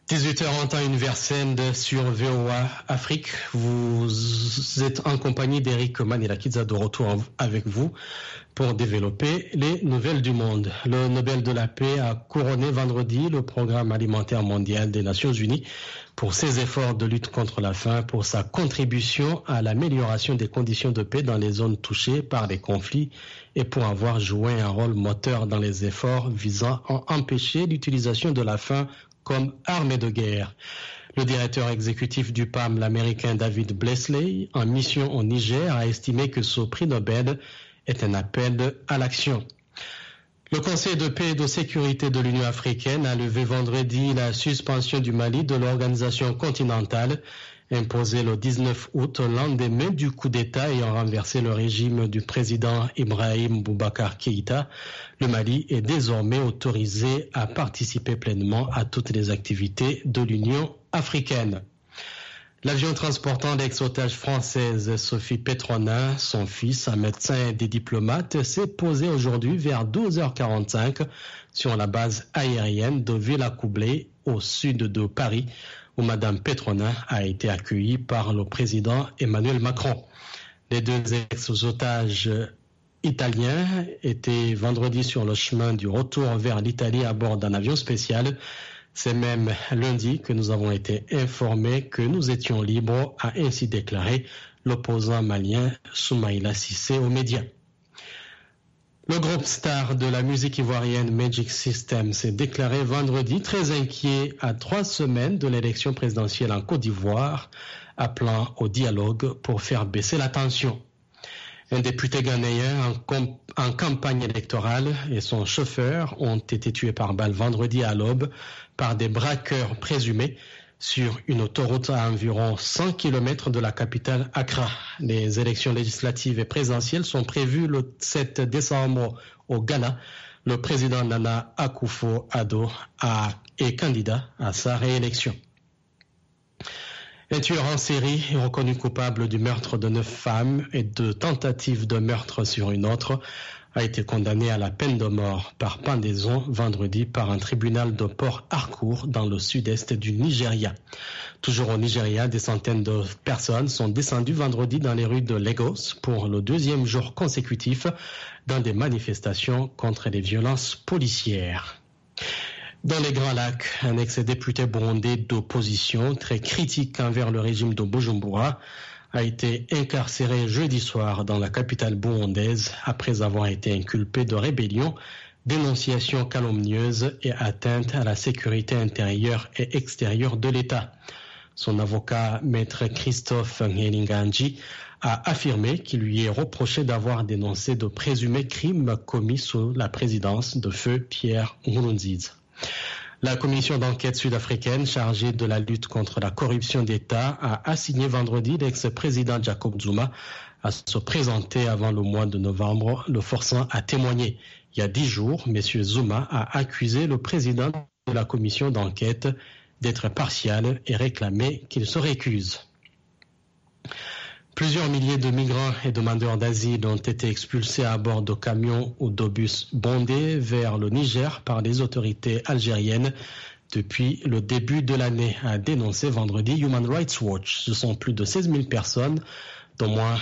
18h en temps universel sur VOA Afrique. Vous êtes en compagnie d'Eric Manirakiza de retour avec vous pour développer les nouvelles du monde. Le Nobel de la paix a couronné vendredi le Programme alimentaire mondial des Nations Unies pour ses efforts de lutte contre la faim, pour sa contribution à l'amélioration des conditions de paix dans les zones touchées par les conflits et pour avoir joué un rôle moteur dans les efforts visant à empêcher l'utilisation de la faim comme arme de guerre. Le directeur exécutif du PAM, l'Américain David Blessley, en mission au Niger, a estimé que ce prix Nobel est un appel à l'action. Le Conseil de paix et de sécurité de l'Union africaine a levé vendredi la suspension du Mali de l'organisation continentale imposée le 19 août au lendemain du coup d'État ayant renversé le régime du président Ibrahim Boubacar Keïta. Le Mali est désormais autorisé à participer pleinement à toutes les activités de l'Union africaine. L'avion transportant l'ex-otage française Sophie Petronin, son fils, un médecin et des diplomates, s'est posé aujourd'hui vers 12h45 sur la base aérienne de Villacoublay, au sud de Paris, où Madame Petronin a été accueillie par le président Emmanuel Macron. Les deux ex-otages italiens étaient vendredi sur le chemin du retour vers l'Italie à bord d'un avion spécial. C'est même lundi que nous avons été informés que nous étions libres, a ainsi déclaré l'opposant malien Soumaïla Cissé aux médias. Le groupe star de la musique ivoirienne Magic System s'est déclaré vendredi très inquiet à 3 semaines de l'élection présidentielle en Côte d'Ivoire, appelant au dialogue pour faire baisser la tension. Un député ghanéen en campagne électorale et son chauffeur ont été tués par balle vendredi à l'aube par des braqueurs présumés sur une autoroute à environ 100 km de la capitale Accra. Les élections législatives et présidentielles sont prévues le 7 décembre au Ghana. Le président Nana Akufo-Addo est candidat à sa réélection. Un tueur en série est reconnu coupable du meurtre de 9 femmes et de tentative de meurtre sur une autre a été condamné à la peine de mort par pendaison vendredi par un tribunal de Port Harcourt dans le sud-est du Nigeria. Toujours au Nigeria, des centaines de personnes sont descendues vendredi dans les rues de Lagos pour le 2e jour consécutif dans des manifestations contre les violences policières. Dans les Grands Lacs, un ex-député burundais d'opposition très critique envers le régime de Bujumbura a été incarcéré jeudi soir dans la capitale burundaise après avoir été inculpé de rébellion, dénonciation calomnieuse et atteinte à la sécurité intérieure et extérieure de l'État. Son avocat, maître Christophe Ngelinganji, a affirmé qu'il lui est reproché d'avoir dénoncé de présumés crimes commis sous la présidence de feu Pierre Nkurunziza. La commission d'enquête sud-africaine chargée de la lutte contre la corruption d'État a assigné vendredi l'ex-président Jacob Zuma à se présenter avant le mois de novembre, le forçant à témoigner. Il y a 10 jours, M. Zuma a accusé le président de la commission d'enquête d'être partial et réclamé qu'il se récuse. Plusieurs milliers de migrants et demandeurs d'asile ont été expulsés à bord de camions ou d'obus bondés vers le Niger par les autorités algériennes depuis le début de l'année, a dénoncé vendredi Human Rights Watch. Ce sont plus de 16 000 personnes, d'au moins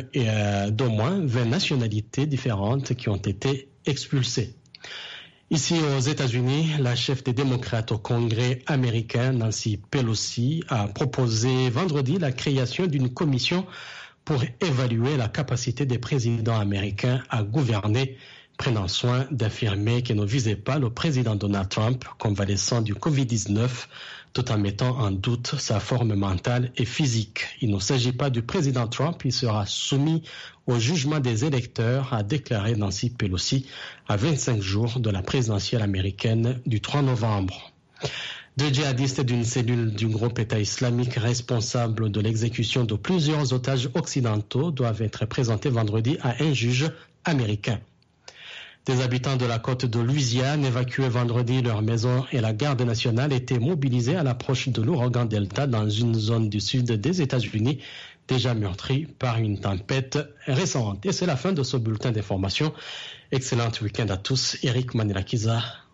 20 nationalités différentes qui ont été expulsées. Ici aux États-Unis, la chef des démocrates au Congrès américain, Nancy Pelosi, a proposé vendredi la création d'une commission pour évaluer la capacité des présidents américains à gouverner, prenant soin d'affirmer qu'elle ne visait pas le président Donald Trump, convalescent du Covid-19, tout en mettant en doute sa forme mentale et physique. Il ne s'agit pas du président Trump, il sera soumis au jugement des électeurs, a déclaré Nancy Pelosi à 25 jours de la présidentielle américaine du 3 novembre. 2 djihadistes d'une cellule du groupe État islamique responsable de l'exécution de plusieurs otages occidentaux doivent être présentés vendredi à un juge américain. Des habitants de la côte de Louisiane évacuaient vendredi leur maison et la garde nationale était mobilisée à l'approche de l'ouragan Delta dans une zone du sud des États-Unis déjà meurtrie par une tempête récente. Et c'est la fin de ce bulletin d'information. Excellent week-end à tous. Eric Manirakiza